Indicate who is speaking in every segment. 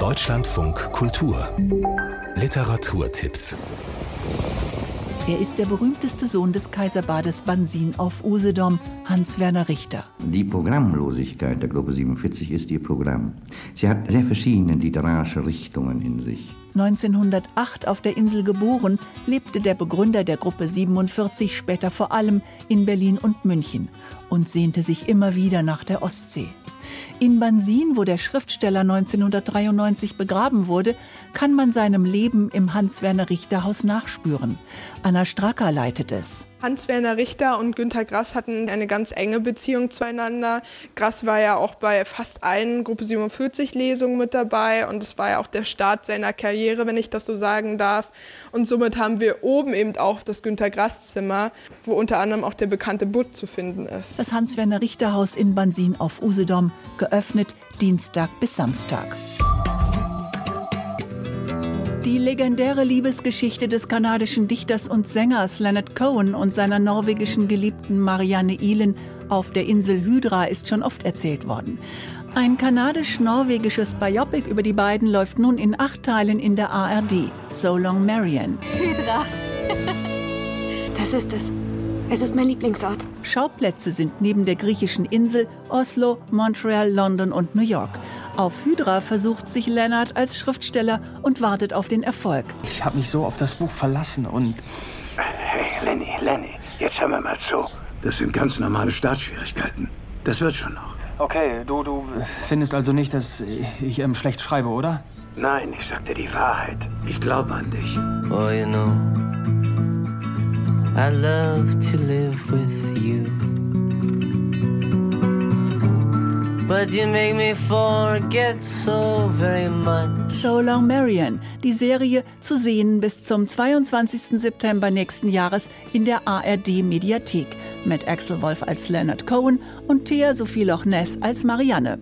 Speaker 1: Deutschlandfunk Kultur Literaturtipps.
Speaker 2: Er ist der berühmteste Sohn des Kaiserbades Bansin auf Usedom, Hans-Werner Richter.
Speaker 3: Die Programmlosigkeit der Gruppe 47 ist ihr Programm. Sie hat sehr verschiedene literarische Richtungen in sich.
Speaker 2: 1908 auf der Insel geboren, lebte der Begründer der Gruppe 47 später vor allem in Berlin und München und sehnte sich immer wieder nach der Ostsee. In Bansin, wo der Schriftsteller 1993 begraben wurde, kann man seinem Leben im Hans-Werner-Richter-Haus nachspüren. Anna Stracker leitet es.
Speaker 4: Hans-Werner Richter und Günter Grass hatten eine ganz enge Beziehung zueinander. Grass war ja auch bei fast allen Gruppe 47 Lesungen mit dabei und es war ja auch der Start seiner Karriere, wenn ich das so sagen darf. Und somit haben wir oben eben auch das Günter Grass Zimmer, wo unter anderem auch der bekannte Butt zu finden ist.
Speaker 2: Das Hans-Werner-Richter-Haus in Bansin auf Usedom, geöffnet Dienstag bis Samstag. Die legendäre Liebesgeschichte des kanadischen Dichters und Sängers Leonard Cohen und seiner norwegischen Geliebten Marianne Ihlen auf der Insel Hydra ist schon oft erzählt worden. Ein kanadisch-norwegisches Biopic über die beiden läuft nun in 8 Teilen in der ARD. So Long Marianne.
Speaker 5: Hydra. Das ist es. Es ist mein Lieblingsort.
Speaker 2: Schauplätze sind neben der griechischen Insel Oslo, Montreal, London und New York. Auf Hydra versucht sich Leonard als Schriftsteller und wartet auf den Erfolg.
Speaker 6: Ich habe mich so auf das Buch verlassen und...
Speaker 7: Hey, Lenny, jetzt hör mir mal zu. Das sind ganz normale Startschwierigkeiten. Das wird schon noch.
Speaker 6: Okay, du findest also nicht, dass ich schlecht schreibe, oder?
Speaker 7: Nein, ich sag dir die Wahrheit. Ich glaube an dich.
Speaker 8: Oh, you know, I love to live with you. But you make me forget so very much.
Speaker 2: So Long Marianne, die Serie zu sehen bis zum 22. September nächsten Jahres in der ARD-Mediathek mit Axel Wolf als Leonard Cohen und Thea Sophie Loch Ness als Marianne.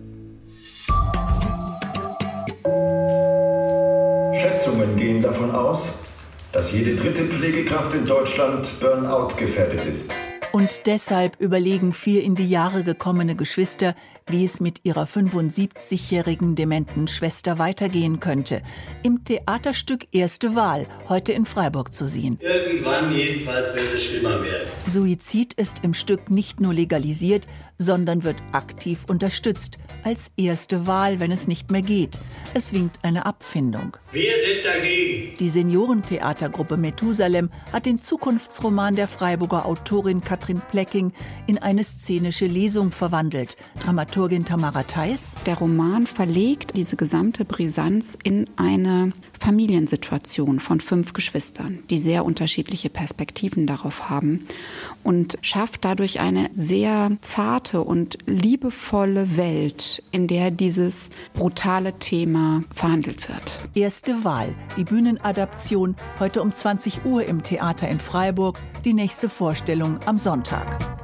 Speaker 9: Schätzungen gehen davon aus, dass jede 3. Pflegekraft in Deutschland Burnout gefährdet ist.
Speaker 2: Und deshalb überlegen 4 in die Jahre gekommene Geschwister, wie es mit ihrer 75-jährigen dementen Schwester weitergehen könnte. Im Theaterstück Erste Wahl, heute in Freiburg zu sehen.
Speaker 10: Irgendwann jedenfalls wird es schlimmer werden.
Speaker 2: Suizid ist im Stück nicht nur legalisiert, sondern wird aktiv unterstützt. Als erste Wahl, wenn es nicht mehr geht. Es winkt eine Abfindung.
Speaker 10: Wir sind dagegen.
Speaker 2: Die Seniorentheatergruppe Methusalem hat den Zukunftsroman der Freiburger Autorin Katrin Plecking in eine szenische Lesung verwandelt. Dramaturgin Tamara Theis.
Speaker 11: Der Roman verlegt diese gesamte Brisanz in eine Familiensituation von 5 Geschwistern, die sehr unterschiedliche Perspektiven darauf haben und schafft dadurch eine sehr zarte und liebevolle Welt, in der dieses brutale Thema verhandelt wird.
Speaker 2: Erste Wahl, die Bühnenadaption, heute um 20 Uhr im Theater in Freiburg, die nächste Vorstellung am Sonntag.